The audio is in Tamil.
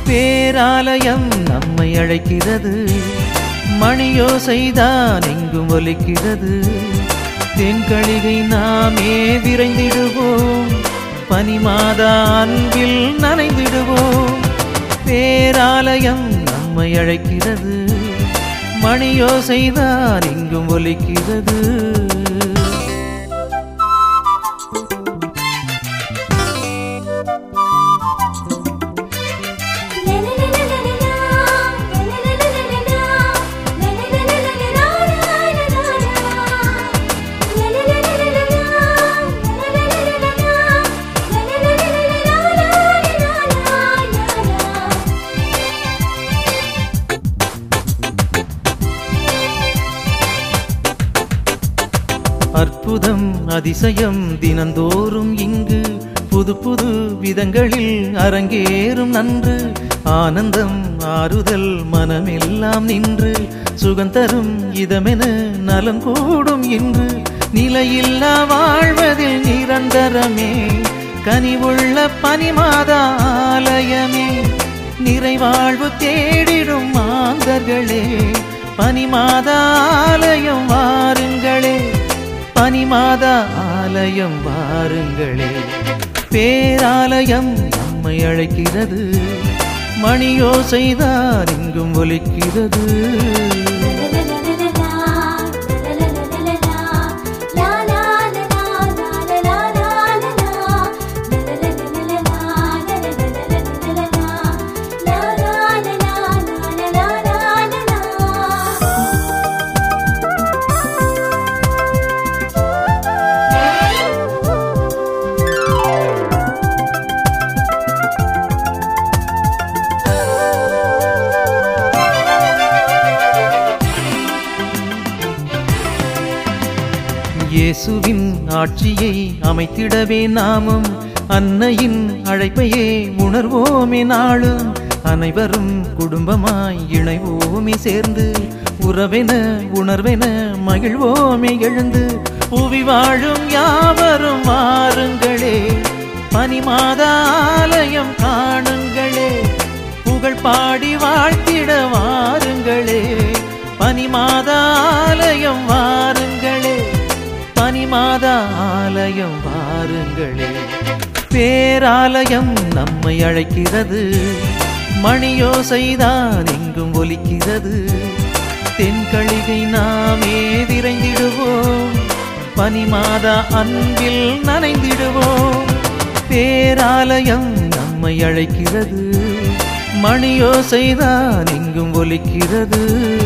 பேராலயம் நம்மை அழைக்கிறது, மணியோசைதான் எங்கும் ஒலிக்கிறது. தென்கழிகை நாமே விரைந்திடுவோம், பனிமாதா அன்பில் நனைந்திடுவோம். பேராலயம் நம்மை அழைக்கிறது, மணியோசைதான் எங்கும் ஒலிக்கிறது. அற்புதம் அதிசயம் தினந்தோறும் இங்கு புது புது விதங்களில் அரங்கேறும் நன்று. ஆனந்தம் ஆறுதல் மனமெல்லாம் நின்று சுகந்தரும் இதமென நலம் கூடும் இன்று. நிலையில்லா வாழ்வதில் நிரந்தரமே கனிவுள்ள பனிமாதா ஆலயமே. நிறைவாழ்வு தேடிடும் மாந்தர்களே, பனிமாதா ஆலயம் வாருங்களே, பனிமாதா ஆலயம் வாருங்களே. பேராலயம் நம்மை அழைக்கிறது, மணியோசைதான் எங்கும் ஒலிக்கிறது. இயேசுவின் ஆட்சியை அமைத்திடவே நாமும் அன்னையின் அழைப்பையே உணர்வோமே நாளும். அனைவரும் குடும்பமாய் இணைவோமே சேர்ந்து, உறவென உணர்வென மகிழ்வோமே எழுந்து. புவி வாழும் யாவரும் வாருங்களே, பனிமாதா ஆலயம் காணுங்களே. புகழ் பாடி வாழ்த்திட வாருங்களே, பனிமாதா ஆலயம் வாருங்களே, பனிமாதா ஆலயம் வாருங்களே. பேராலயம் நம்மை அழைக்கிறது, மணியோசைதான் எங்கும் ஒலிக்கிறது. தென்கழிகை நாமே விரைந்திடுவோம், பனிமாதா அன்பில் நனைந்திடுவோம். பேராலயம் நம்மை அழைக்கிறது, மணியோசைதான் எங்கும் ஒலிக்கிறது.